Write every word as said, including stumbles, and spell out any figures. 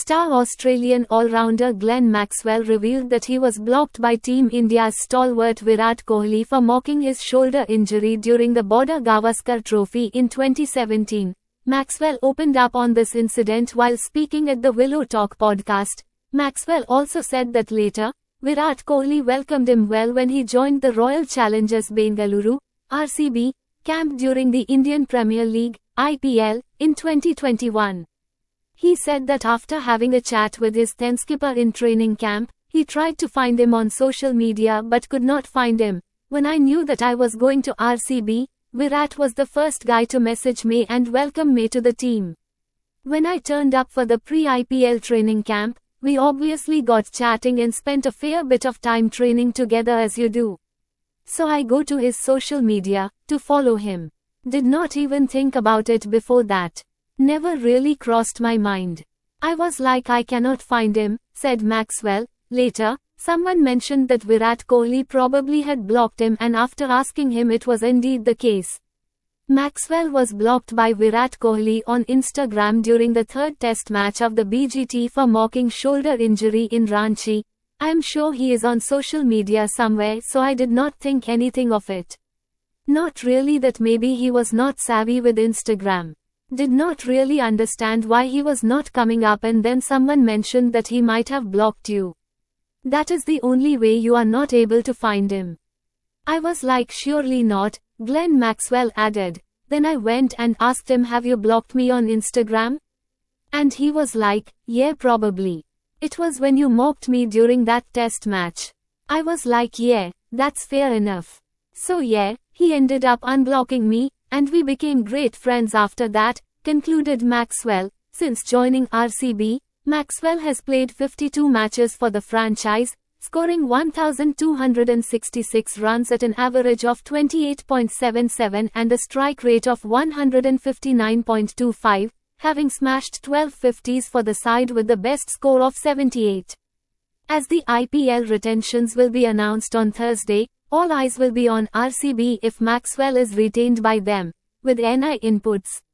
Star Australian all-rounder Glenn Maxwell revealed that he was blocked by Team India's stalwart Virat Kohli for mocking his shoulder injury during the Border Gavaskar Trophy in twenty seventeen. Maxwell opened up on this incident while speaking at the Willow Talk podcast. Maxwell also said that later, Virat Kohli welcomed him well when he joined the Royal Challengers Bengaluru, R C B, camp during the Indian Premier League, I P L, in twenty twenty-one. He said that after having a chat with his then skipper in training camp, he tried to find him on social media but could not find him. When I knew that I was going to R C B, Virat was the first guy to message me and welcome me to the team. When I turned up for the pre-I P L training camp, we obviously got chatting and spent a fair bit of time training together as you do. So I go to his social media, to follow him. Did not even think about it before that. Never really crossed my mind. I was like I cannot find him, said Maxwell. Later, someone mentioned that Virat Kohli probably had blocked him, and after asking him it was indeed the case. Maxwell was blocked by Virat Kohli on Instagram during the third test match of the B G T for mocking shoulder injury in Ranchi. I am sure he is on social media somewhere, so I did not think anything of it. Not really that maybe he was not savvy with Instagram. Did not really understand why he was not coming up, and then someone mentioned that he might have blocked you. That is the only way you are not able to find him. I was like surely not, Glenn Maxwell added. Then I went and asked him, have you blocked me on Instagram? And he was like, yeah, probably. It was when you mocked me during that test match. I was like, yeah, that's fair enough. So yeah, he ended up unblocking me, and we became great friends after that, concluded Maxwell. Since joining R C B, Maxwell has played fifty-two matches for the franchise, scoring one thousand two hundred sixty-six runs at an average of twenty-eight point seven seven and a strike rate of one hundred fifty-nine point two five, having smashed twelve fifties for the side with the best score of seventy-eight. As the I P L retentions will be announced on Thursday, all eyes will be on R C B if Maxwell is retained by them, with N I inputs.